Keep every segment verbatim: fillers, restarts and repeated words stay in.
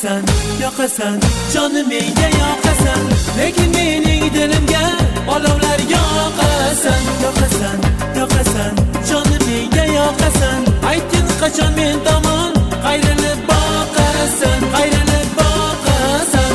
yoqasan, yoqasan, jonim menga yoqasan, lekin mening dilimga olovlar yoqasan, yoqasan, yoqasan, jonim menga yoqasan, ayting qachon men tomon qayrilib boqasan, qayrilib boqasan.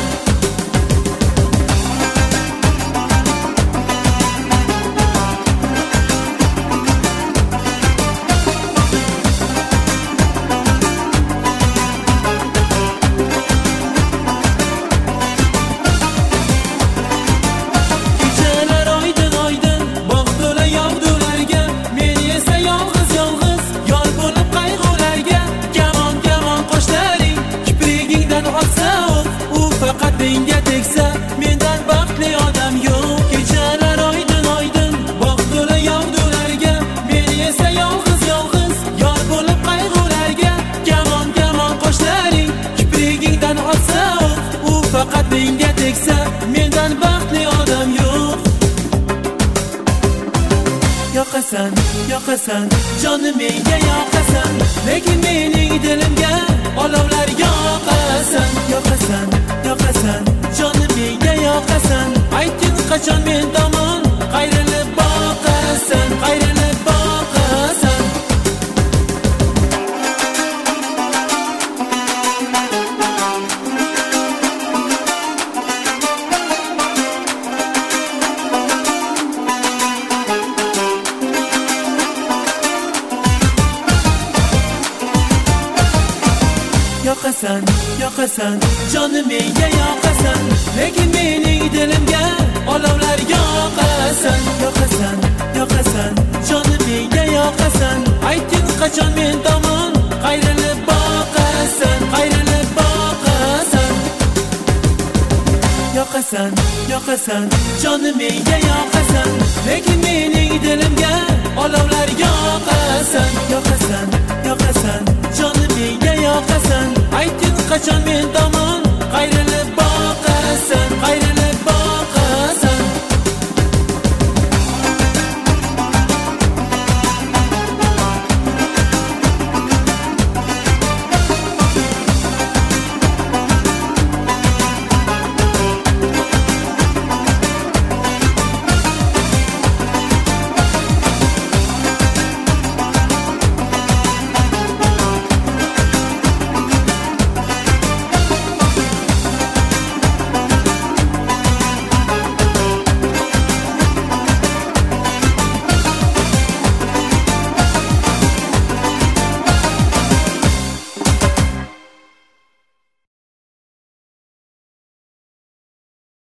Menga tegsa mendan baxtli odam yo'q. Kechalar oydin oydin bog' to'la yog'dularga, meni esa yolg'iz yolg'iz yor bo'lib qayg'ularga. Kamon kamon qoshlaring kiprigingdan otsa u faqat menga tegsa mendan baxtli odam yo'q. Yoqasan, yoqasan, jonim menga yoqasan, lekin mening dilimga olovlar yoqasan, yoqasan, yoqasan, jonim menga yoqasan, ayting qachon men tomon qayrilib boqasan, qayrilib boqasan. Yoqasan, yoqasan, jonim menga yoqasan, lekin mening dilimga olovlar yoqasan, yoqasan, yoqasan, jonim menga yoqasan, ayting qachon men tomon qayrilib boqasan, qayrilib boqasan. Yoqasan, yoqasan, jonim menga yoqasan, lekin mening dilimga olovlar yoqasan, yoqasan, yoqasan, jonim menga yoqasan, ayting qachon men tomon